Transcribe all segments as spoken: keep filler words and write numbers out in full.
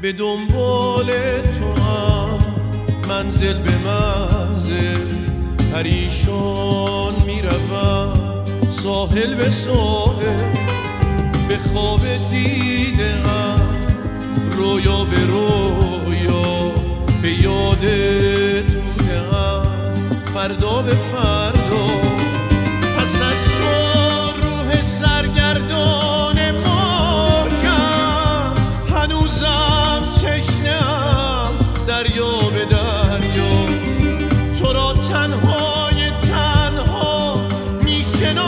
به دنبال تو هم منزل به منزل پریشان میروم، ساحل به ساحل به خواب دیدم، رویا به رویا به یادت بودم، فردا به فردا پس از تو روح سرگردان مایم، هنوزم تشنه‌ام دریا به دریا، تو را تنهای تنها میشناسم،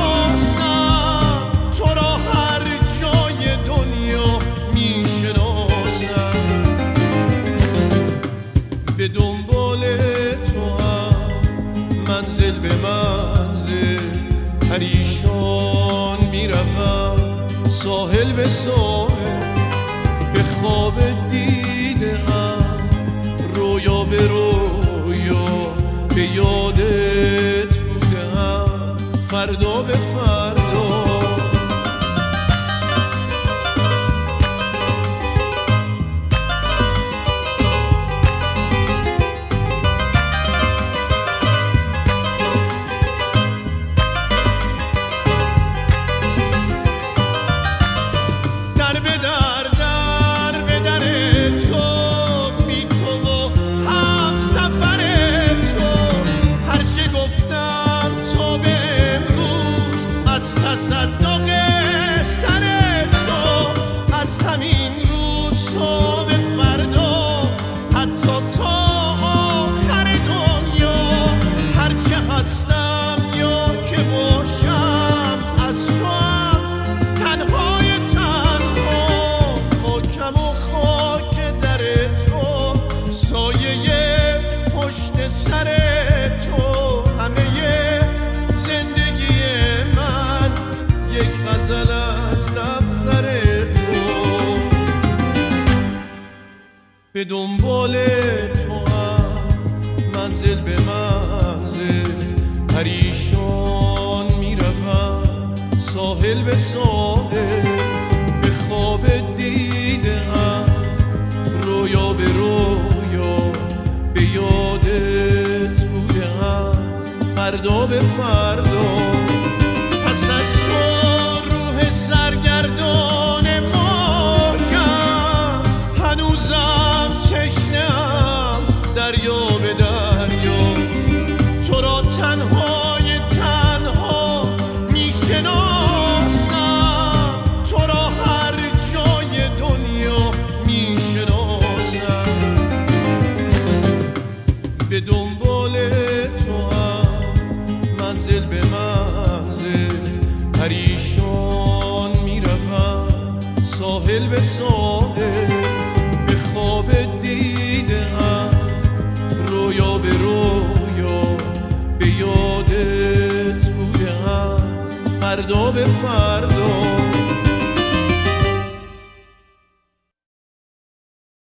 تو را هر جای دنیا میشناسم. به دنبال تو هم منزل به منزل پریشان میروم، ساحل به ساحل به خواب دیدم، رویا به رویا به یادت بودم، فردا به فردا. تصدق سر تو از همین روز تا به فردا، حتی تا آخر دنیا، هرچه هستم یا که باشم از تو هم تنهای تنها، خاکم و خاک در تو، سایه پشت سر تو، همه زندگی من یک غزل از دفتر تو. به دنبال تو هم منزل به منزل پریشان میروم، ساحل به ساحل به خواب دیدم، رویا به رویا به یادت بودم، فردا به فردا پس از تو روح سرگردان مایم، هنوزم تشنه‌ام دریا به دریا، تو را تنهای تنها میشناسم، تو را هر جای دنیا میشناسم. به دنبال تو هم منزل به منزل پریشان میروم، ساحل به ساحل به خواب دیدم، رویا به رویا به یادت بودم، فردا به فردا